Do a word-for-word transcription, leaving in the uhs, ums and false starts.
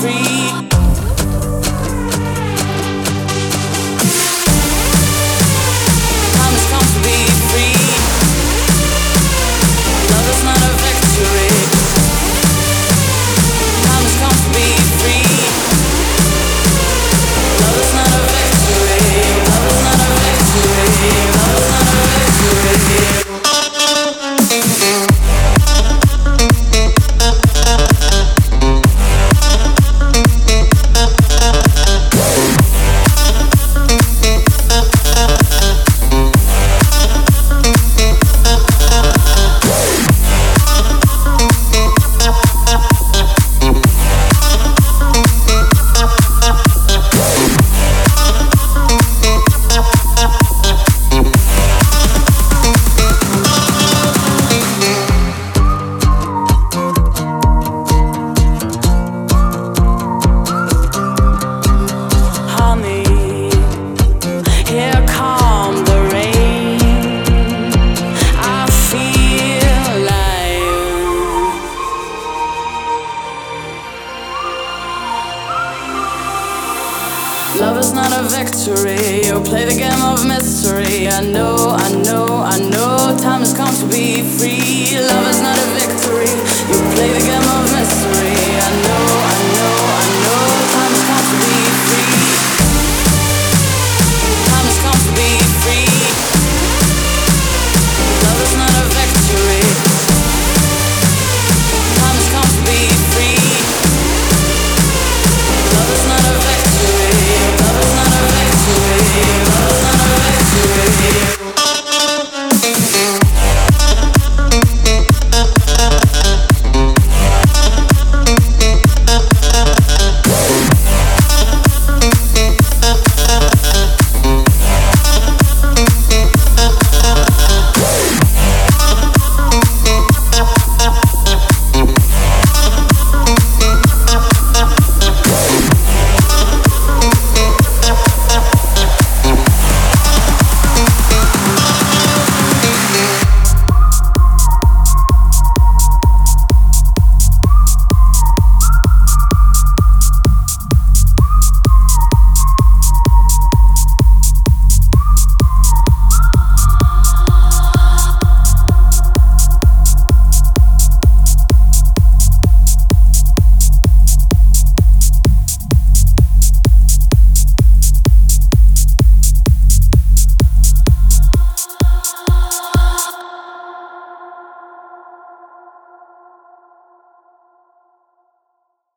free. Time has come to be free. Love is not a victory. Time has come to be free. Love is not a victory. Love is not a victory. Love is not a victory. Love is not a victory. You play the game of mystery. I know, I know, I know. Time has come to be free. Love is not a victory.